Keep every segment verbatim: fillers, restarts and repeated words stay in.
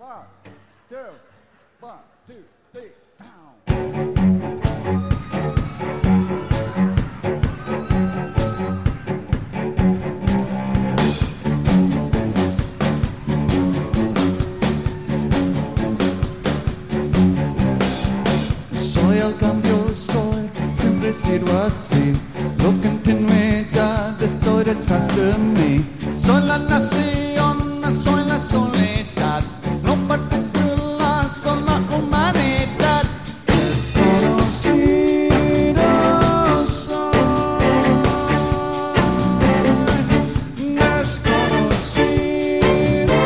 One, two, one, two, three, down. Soy al cambio, soy, siempre he sido así. Lo que en continuidad estoy detrás de mí. Soy la nación, soy la soledad. Lo particular, soy la humanidad. Desconocido soy. Desconocido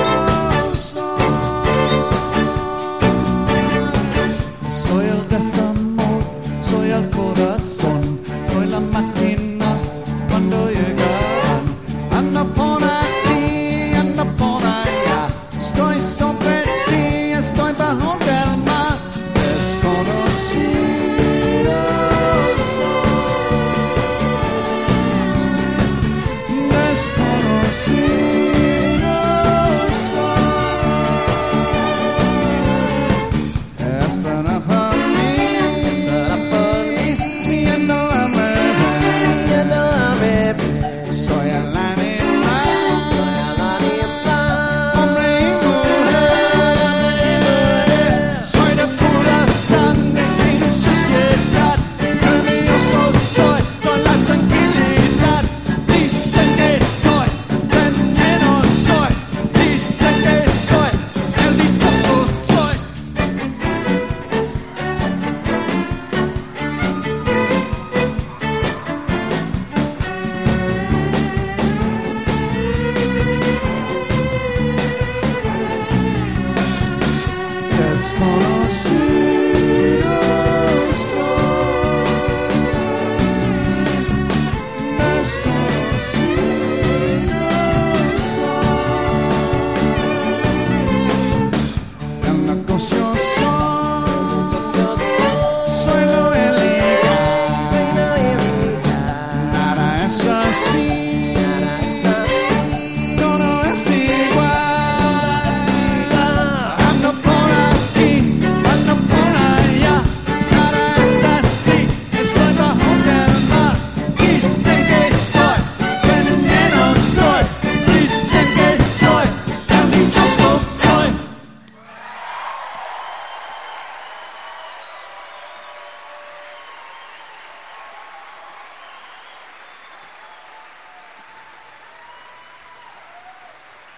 soy. Soy el desamor, soy el corazón, soy la máquina cuando llegarán. Anda por aquí, anda por allá, estoy solo.